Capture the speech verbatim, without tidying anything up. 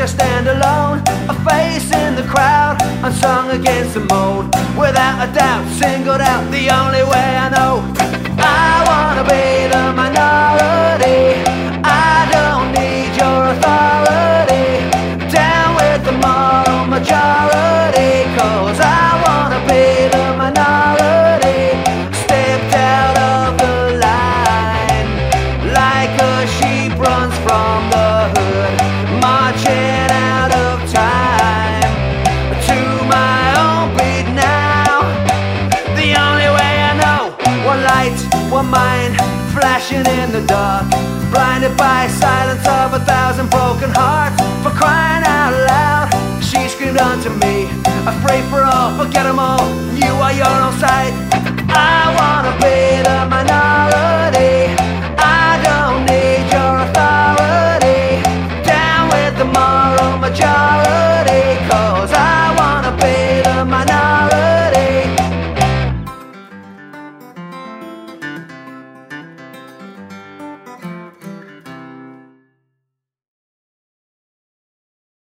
I stand alone, a face in the crowd, unsung against the mold. Without a doubt, singled out, the only way I know. I wanna be the minority, I don't need your authority. Down with the moral majority, cause I wanna be the minority. Stepped out of the line, like a sheep runs from the hood, marching out of time, to my own beat now. The only way I know, one light, one mind, flashing in the dark, blinded by silence of a thousand broken hearts. For crying out loud, she screamed unto me, a free for all, forget 'em all, you are your own sight.